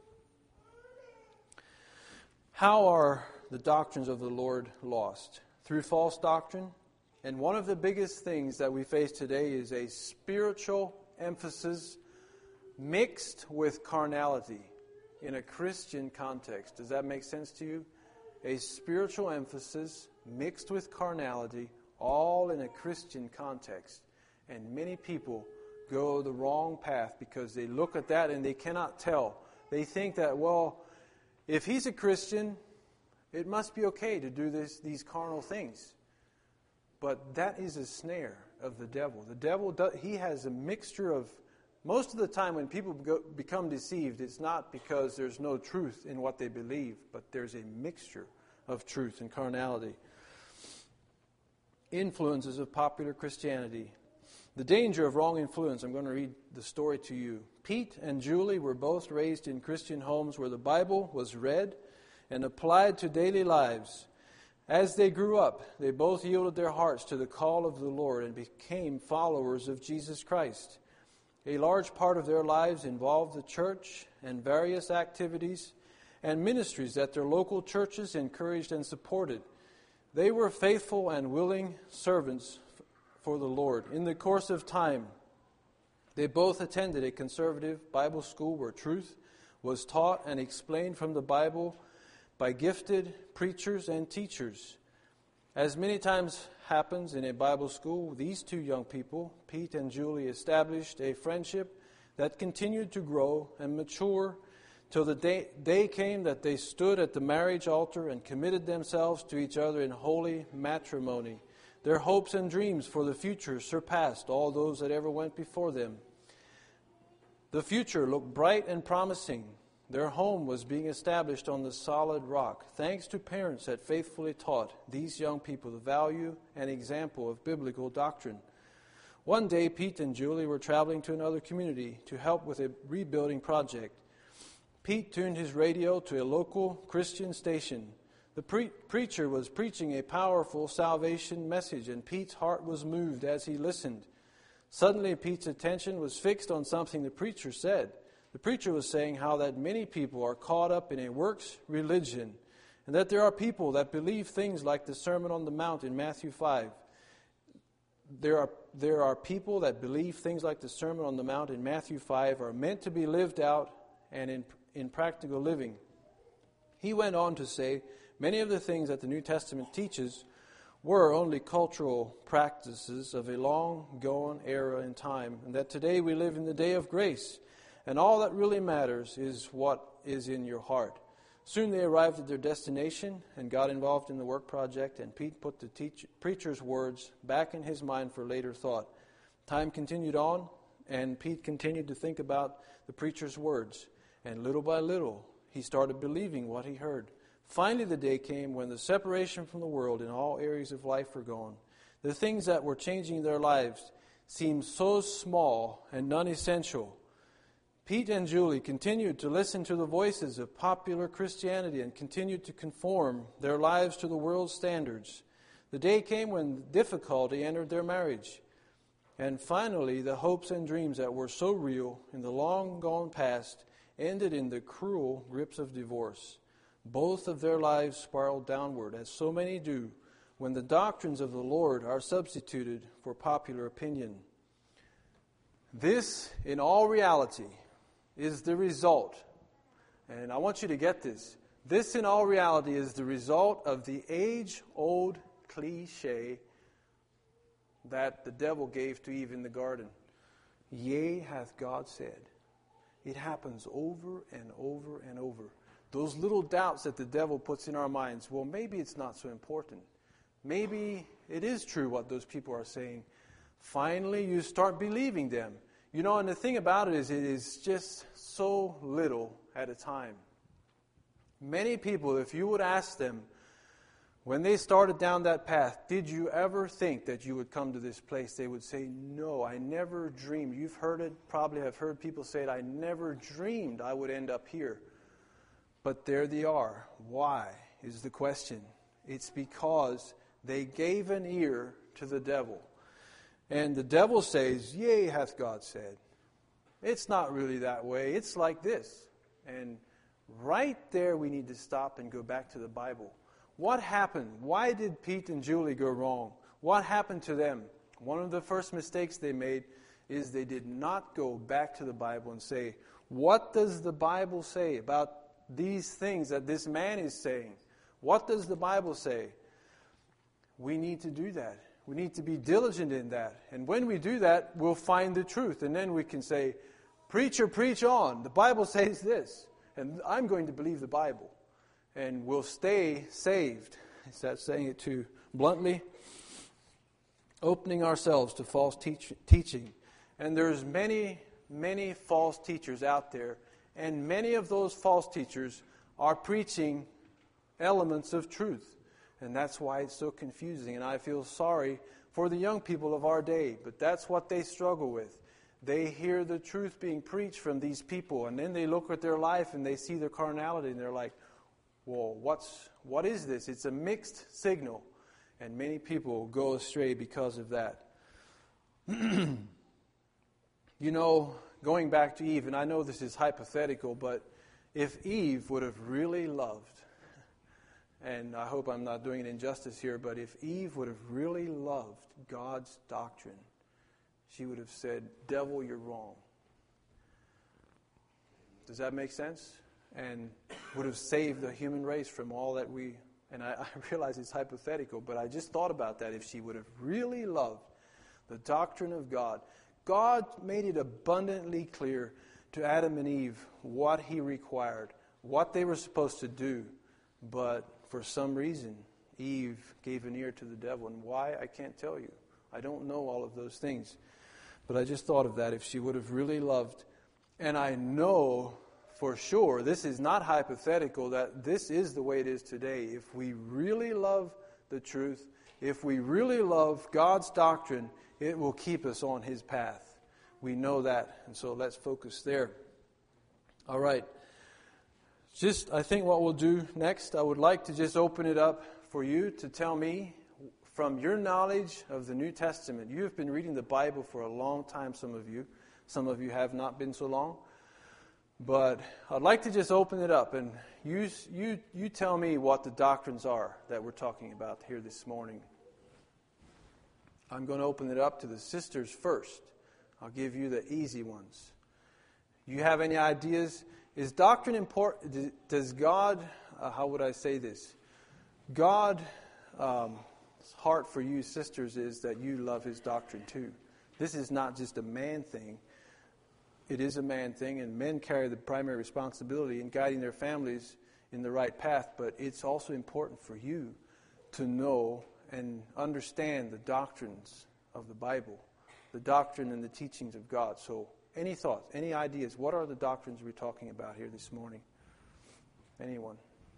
How are the doctrines of the Lord lost? Through false doctrine. And one of the biggest things that we face today is a spiritual emphasis mixed with carnality in a Christian context. Does that make sense to you? A spiritual emphasis mixed with carnality, all in a Christian context. And many people go the wrong path because they look at that and they cannot tell. They think that, well, if he's a Christian, it must be okay to do this, these carnal things. But that is a snare of the devil. The devil, does, he has a mixture of, most of the time when people go, become deceived, it's not because there's no truth in what they believe, but there's a mixture of truth and carnality. Influences of popular Christianity. The danger of wrong influence. I'm going to read the story to you. Pete and Julie were both raised in Christian homes where the Bible was read and applied to daily lives. As they grew up, they both yielded their hearts to the call of the Lord and became followers of Jesus Christ. A large part of their lives involved the church and various activities and ministries that their local churches encouraged and supported. They were faithful and willing servants for the Lord. In the course of time, they both attended a conservative Bible school where truth was taught and explained from the Bible by gifted preachers and teachers. As many times happens in a Bible school, these two young people, Pete and Julie, established a friendship that continued to grow and mature till the day, day came that they stood at the marriage altar and committed themselves to each other in holy matrimony. Their hopes and dreams for the future surpassed all those that ever went before them. The future looked bright and promising. Their home was being established on the solid rock, thanks to parents that faithfully taught these young people the value and example of biblical doctrine. One day, Pete and Julie were traveling to another community to help with a rebuilding project. Pete tuned his radio to a local Christian station. The pre- preacher was preaching a powerful salvation message, and Pete's heart was moved as he listened. Suddenly, Pete's attention was fixed on something the preacher said. The preacher was saying how that many people are caught up in a works religion, and that there are people that believe things like the Sermon on the Mount in Matthew five. There are there are people that believe things like the Sermon on the Mount in Matthew five are meant to be lived out and in in practical living. He went on to say many of the things that the New Testament teaches were only cultural practices of a long-gone era in time, and that today we live in the day of grace, and all that really matters is what is in your heart. Soon they arrived at their destination and got involved in the work project, and Pete put the teach- preacher's words back in his mind for later thought. Time continued on, and Pete continued to think about the preacher's words, and little by little he started believing what he heard. Finally, the day came when the separation from the world in all areas of life were gone. The things that were changing their lives seemed so small and non-essential. Pete and Julie continued to listen to the voices of popular Christianity and continued to conform their lives to the world's standards. The day came when difficulty entered their marriage. And finally, the hopes and dreams that were so real in the long gone past ended in the cruel grips of divorce. Both of their lives spiraled downward, as so many do, when the doctrines of the Lord are substituted for popular opinion. This, in all reality, is the result, and I want you to get this, this in all reality is the result of the age-old cliche that the devil gave to Eve in the garden. Yea, hath God said. It happens over and over and over. Those little doubts that the devil puts in our minds, well, maybe it's not so important. Maybe it is true what those people are saying. Finally, you start believing them. You know, and the thing about it is, it is just so little at a time. Many people, if you would ask them, when they started down that path, did you ever think that you would come to this place? They would say, no, I never dreamed. You've heard it, probably have heard people say it, I never dreamed I would end up here. But there they are. Why is the question? It's because they gave an ear to the devil. And the devil says, yea, hath God said. It's not really that way. It's like this. And right there we need to stop and go back to the Bible. What happened? Why did Pete and Julie go wrong? What happened to them? One of the first mistakes they made is they did not go back to the Bible and say, what does the Bible say about these things that this man is saying? What does the Bible say? We need to do that. We need to be diligent in that. And when we do that, we'll find the truth. And then we can say, preacher, preach on. The Bible says this. And I'm going to believe the Bible. And we'll stay saved. Is that saying it too bluntly? Opening ourselves to false teach- teaching. And there's many, many false teachers out there. And many of those false teachers are preaching elements of truth. And that's why it's so confusing. And I feel sorry for the young people of our day. But that's what they struggle with. They hear the truth being preached from these people. And then they look at their life and they see their carnality. And they're like, well, what's, what is this? It's a mixed signal. And many people go astray because of that. You know, going back to Eve, and I know this is hypothetical, but if Eve would have really loved, and I hope I'm not doing an injustice here, but if Eve would have really loved God's doctrine, she would have said, devil, you're wrong. Does that make sense? And would have saved the human race from all that we, and I, I realize it's hypothetical, but I just thought about that. If she would have really loved the doctrine of God, God made it abundantly clear to Adam and Eve what He required, what they were supposed to do, but for some reason, Eve gave an ear to the devil, and why, I can't tell you. I don't know all of those things, but I just thought of that. If she would have really loved, and I know for sure, this is not hypothetical, that this is the way it is today. If we really love the truth, if we really love God's doctrine, it will keep us on His path. We know that, and so let's focus there. All right. Just, I think what we'll do next, I would like to just open it up for you to tell me, from your knowledge of the New Testament, you have been reading the Bible for a long time, some of you. Some of you have not been so long. But I'd like to just open it up, and you, you, you tell me what the doctrines are that we're talking about here this morning. I'm going to open it up to the sisters first. I'll give you the easy ones. You have any ideas? Is doctrine important? Does God, uh, how would I say this? God's um, heart for you sisters is that you love His doctrine too. This is not just a man thing. It is a man thing, and men carry the primary responsibility in guiding their families in the right path, but it's also important for you to know and understand the doctrines of the Bible, the doctrine and the teachings of God. So, any thoughts, any ideas? What are the doctrines we're talking about here this morning? Anyone?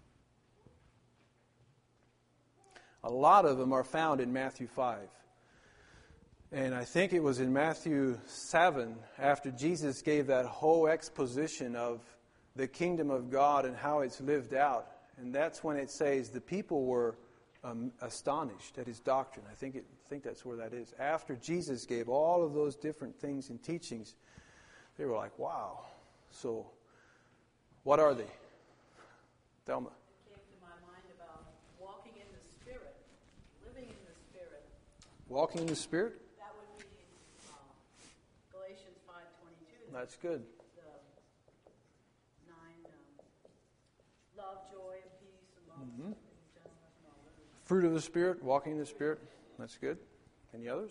A lot of them are found in Matthew five. And I think it was in Matthew seven, after Jesus gave that whole exposition of the kingdom of God and how it's lived out. And that's when it says the people were um, astonished at His doctrine. I think it, I think that's where that is. After Jesus gave all of those different things and teachings, they were like, wow. So, what are they? Thelma. It came to my mind about walking in the Spirit, living in the Spirit. Walking in the Spirit? That would be uh, Galatians five twenty-two. That's good. The nine, um, love, joy, and peace, and love, Mm-hmm. and gentleness, and all that. Fruit of the Spirit, walking in the Spirit. That's good. Any others?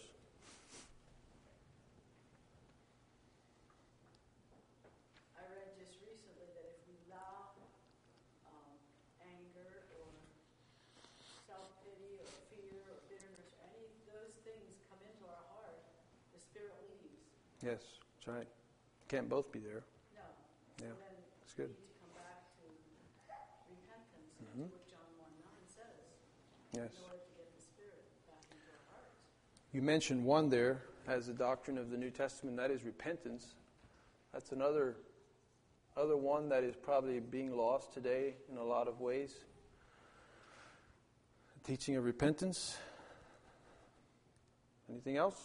I read just recently that if we allow um, anger or self-pity or fear or bitterness or any of those things come into our heart, the Spirit leaves. Yes, that's right. Can't both be there. No. Yeah, So then that's good. we need to come back to repentance, and Mhm. that's what John one nine says, Yes. in order to get the Spirit back into our hearts. You mentioned one there as the doctrine of the New Testament, that is repentance. That's another other one that is probably being lost today in a lot of ways. The teaching of repentance. Anything else?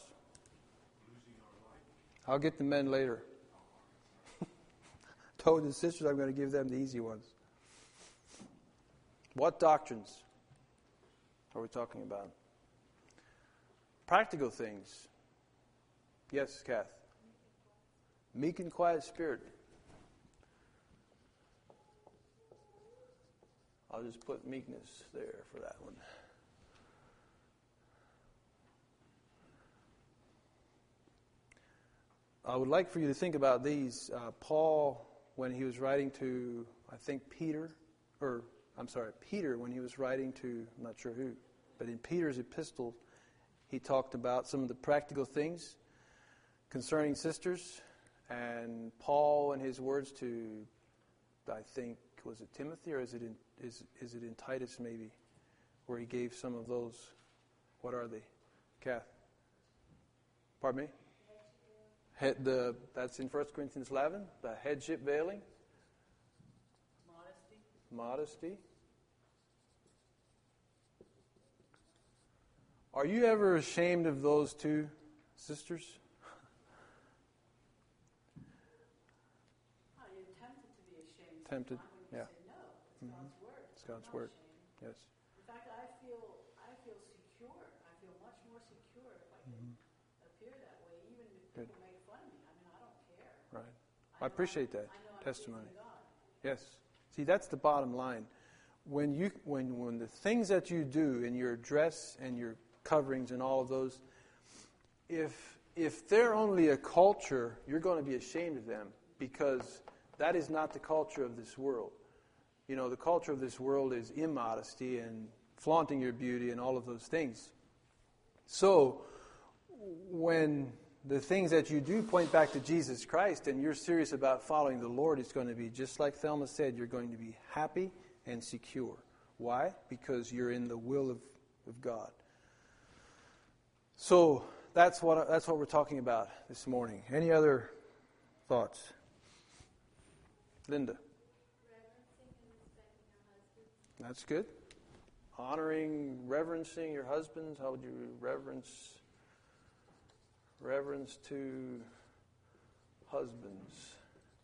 I'll get the men later. Told the sisters I'm going to give them the easy ones. What doctrines are we talking about? Practical things. Yes, Kath. Meek and quiet spirit. I'll just put meekness there for that one. I would like for you to think about these. Uh, Paul, when he was writing to, I think, Peter, or, I'm sorry, Peter, when he was writing to, I'm not sure who, but in Peter's epistle, he talked about some of the practical things concerning sisters. And Paul, in his words to, I think, was it Timothy, or is it in, is, is it in Titus maybe, where he gave some of those, what are they? Kath? Pardon me? Head, the, that's in First Corinthians eleven, the headship veiling. Modesty. Modesty. Are you ever ashamed of those two, sisters? Oh, you're tempted to be ashamed. Tempted, sometimes when you yeah. say no. It's Mhm. God's word. It's God's Not word. shame. Yes. In fact, I feel I feel secure. I feel much more secure if I can appear that way, even if Good. people make fun of me. I mean, I don't care. Right. I I appreciate that I know I'm testimony. pleasing God. Yes. See, that's the bottom line. When you when when the things that you do in your dress and your coverings and all of those, if if they're only a culture, you're going to be ashamed of them, because that is not the culture of this world. You know, the culture of this world is immodesty and flaunting your beauty and all of those things. So, when the things that you do point back to Jesus Christ and you're serious about following the Lord, it's going to be just like Thelma said, you're going to be happy and secure. Why? Because you're in the will of, of God. So, that's what that's what we're talking about this morning. Any other thoughts? Linda. That's good. Honoring, reverencing your husbands. How would you reverence reverence to husbands?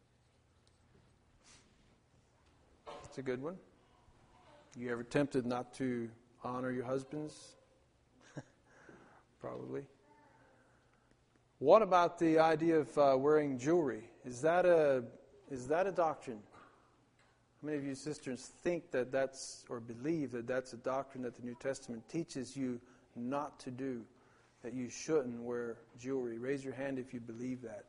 That's a good one. You ever tempted not to honor your husbands? Probably. What about the idea of uh, wearing jewelry? Is that a is that a doctrine? How many of you sisters think that that's, or believe that that's a doctrine that the New Testament teaches you not to do, that you shouldn't wear jewelry? Raise your hand if you believe that.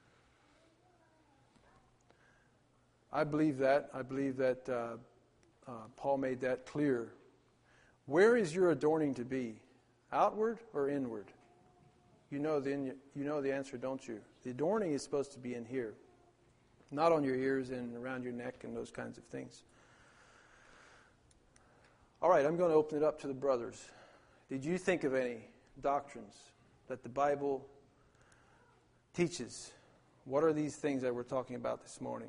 I believe that. I believe that uh, uh, Paul made that clear. Where is your adorning to be? Outward or inward? You know the you know the answer, don't you? The adorning is supposed to be in here, not on your ears and around your neck and those kinds of things. All right, I'm going to open it up to the brothers. Did you think of any doctrines that the Bible teaches? What are these things that we're talking about this morning?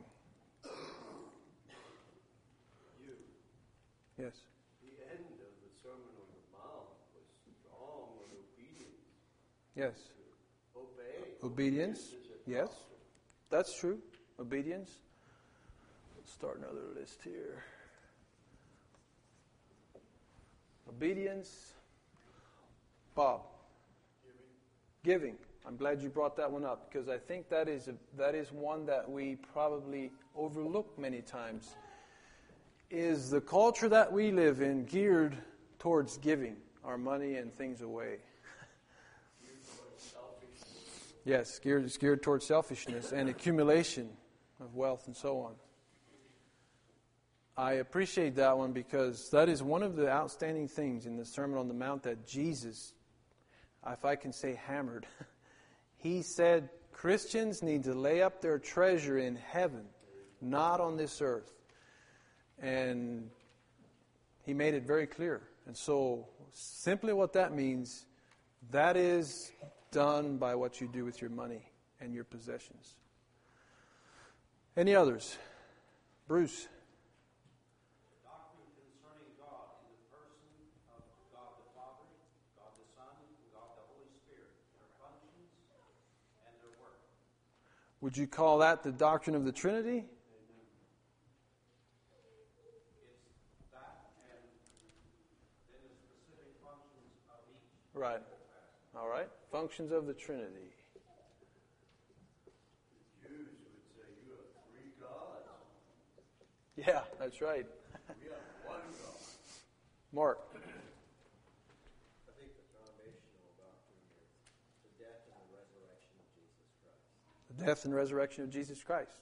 You. Yes. The end of the Sermon on the Mount was strong on obedience. Yes. Obey. Obedience. is a Yes. doctrine. That's true. Obedience. Let's start another list here. Obedience. Bob. Giving. Giving. I'm glad you brought that one up, because I think that is a, that is one that we probably overlook many times. Is the culture that we live in geared towards giving our money and things away? Yes, geared, it's geared towards selfishness and accumulation of wealth and so on. I appreciate that one, because that is one of the outstanding things in the Sermon on the Mount that Jesus, if I can say, hammered. He said Christians need to lay up their treasure in heaven, not on this earth. And he made it very clear. And so simply what that means, that is done by what you do with your money and your possessions. Any others? Bruce. The doctrine concerning God in the person of God the Father, God the Son, and God the Holy Spirit, their functions and their work. Would you call that the doctrine of the Trinity? It's that and then the specific functions of each. Right. All right. Functions of the Trinity. The Jews would say you have three gods. Yeah, that's right. We have one God. Mark. I think the foundational doctrine is the death and the resurrection of Jesus Christ. The death and resurrection of Jesus Christ.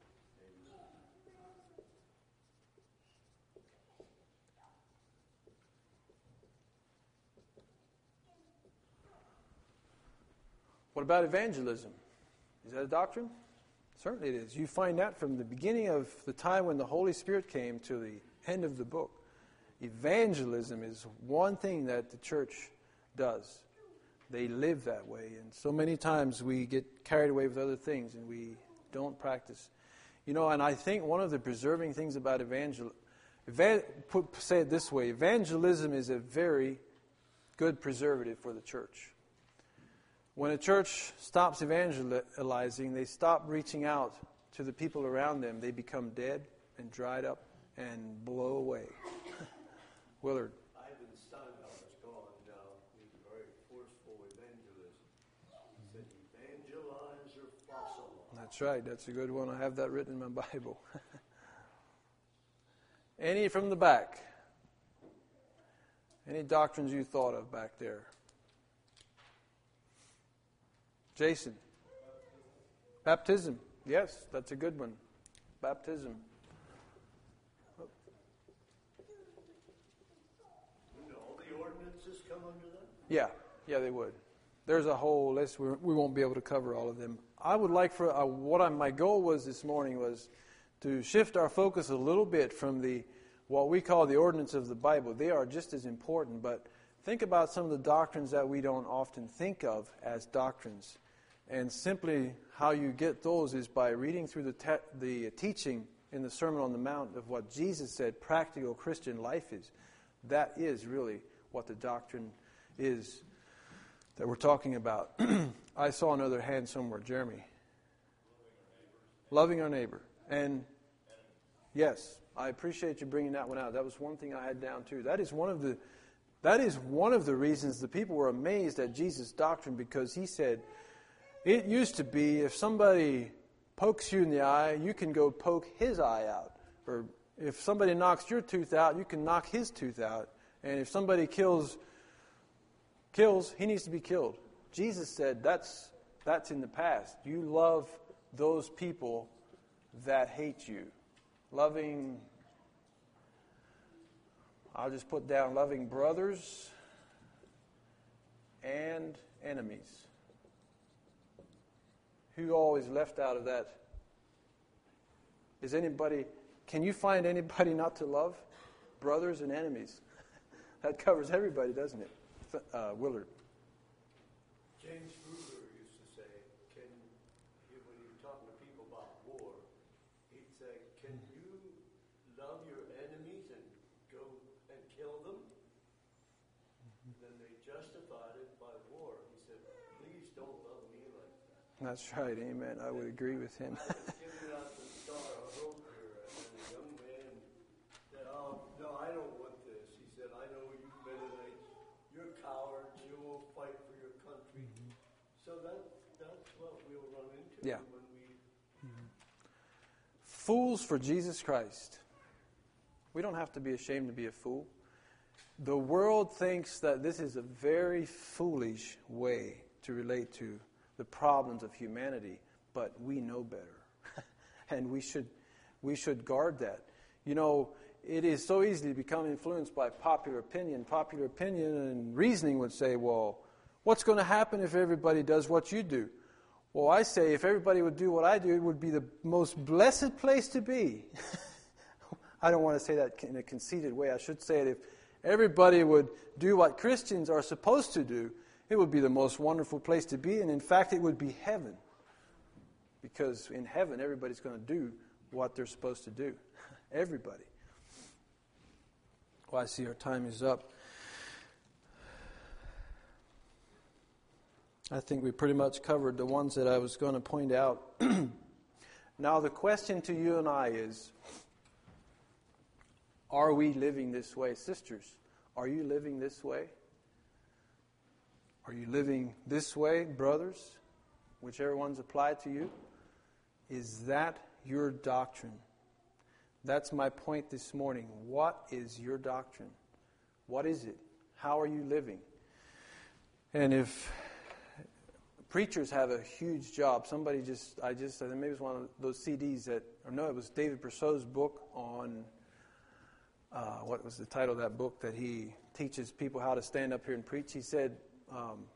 What about evangelism? Is that a doctrine? Certainly it is. You find that from the beginning of the time when the Holy Spirit came to the end of the book. Evangelism is one thing that the church does. They live that way. And so many times we get carried away with other things and we don't practice. You know, and I think one of the preserving things about evangelism, evan- put, say it this way, evangelism is a very good preservative for the church. When a church stops evangelizing, they stop reaching out to the people around them. They become dead and dried up and blow away. Willard. Ivan Steinhauer is gone now. He's a very forceful evangelist. He said, evangelize or fossil. That's right. That's a good one. I have that written in my Bible. Any from the back? Any doctrines you thought of back there? Jason? Baptism. Yes, that's a good one. Baptism. Would all the ordinances come under that? Yeah, yeah, they would. There's a whole list. We, we won't be able to cover all of them. I would like for uh, what I, my goal was this morning was to shift our focus a little bit from the what we call the ordinance of the Bible. They are just as important, but think about some of the doctrines that we don't often think of as doctrines. And simply how you get those is by reading through the te- the teaching in the Sermon on the Mount of what Jesus said practical Christian life is. That is really what the doctrine is that we're talking about. I saw another hand somewhere, Jeremy. Loving our neighbor. And yes, I appreciate you bringing that one out. That was one thing I had down too. That is one of the that is one of the reasons the people were amazed at Jesus' doctrine, because he said, it used to be if somebody pokes you in the eye, you can go poke his eye out. Or if somebody knocks your tooth out, you can knock his tooth out. And if somebody kills kills, he needs to be killed. Jesus said that's that's in the past. You love those people that hate you. Loving, I'll just put down loving brothers and enemies. Who always left out of that? Is anybody, can you find anybody not to love? Brothers and enemies. That covers everybody, doesn't it? Uh, Willard. James Ruger used to say, can you, when he was talking to people about war, he'd say, can you love your enemies and go and kill them? And then they justified it by war. He said, please don't love me like that. That's right, amen. I would agree with him. I was giving out the Star of Hope here, and a young man said, oh, no, I don't want this. He said, I know you Mennonites, you're cowards, you won't fight for your country. Mm-hmm. So that that's what we'll run into Yeah. when we... Mm-hmm. Fools for Jesus Christ. We don't have to be ashamed to be a fool. The world thinks that this is a very foolish way to relate to the problems of humanity, but we know better. And we should we should guard that. You know, it is so easy to become influenced by popular opinion. Popular opinion and reasoning would say, well, what's going to happen if everybody does what you do? Well, I say if everybody would do what I do, it would be the most blessed place to be. I don't want to say that in a conceited way. I should say it if everybody would do what Christians are supposed to do, it would be the most wonderful place to be, and in fact, it would be heaven. Because in heaven, everybody's going to do what they're supposed to do. Everybody. Well, I see our time is up. I think we pretty much covered the ones that I was going to point out. Now, the question to you and I is, are we living this way? Sisters, are you living this way? Are you living this way, brothers? Whichever one's applied to you. Is that your doctrine? That's my point this morning. What is your doctrine? What is it? How are you living? And if preachers have a huge job, somebody just, I just, I think maybe it was one of those C Ds that, or no, it was David Brousseau's book on, uh, what was the title of that book that he teaches people how to stand up here and preach? He said, Um,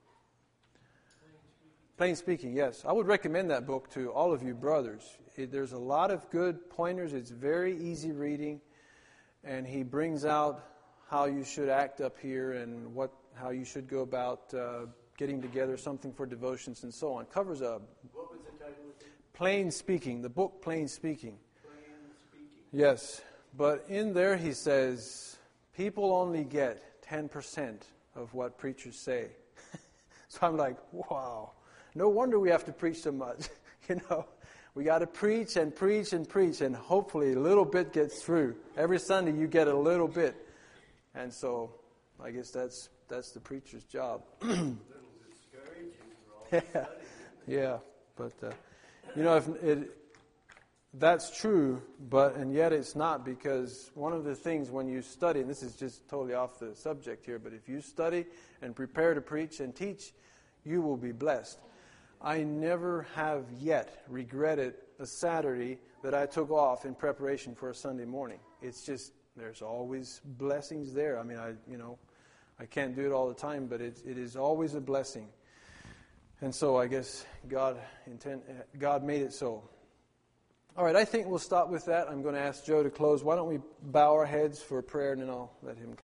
Plain Speaking, yes. I would recommend that book to all of you brothers. It, there's a lot of good pointers. It's very easy reading. And he brings out how you should act up here and what how you should go about uh, getting together something for devotions and so on. Covers a... What was the title of it? Plain Speaking, the book Plain Speaking. Plain Speaking. Yes. But in there he says, people only get ten percent of what preachers say. So I'm like, wow. No wonder we have to preach so much. You know, we got to preach and preach and preach, and hopefully a little bit gets through. Every Sunday you get a little bit. And so I guess that's that's the preacher's job. A little discouraging for all the Yeah, studying. yeah, but uh, you know, if it, that's true, but and yet it's not, because one of the things when you study, and this is just totally off the subject here, but if you study and prepare to preach and teach, you will be blessed. I never have yet regretted a Saturday that I took off in preparation for a Sunday morning. It's just, there's always blessings there. I mean, I you know, I can't do it all the time, but it it is always a blessing. And so I guess God intend, God made it so. All right, I think we'll stop with that. I'm going to ask Joe to close. Why don't we bow our heads for prayer, and then I'll let him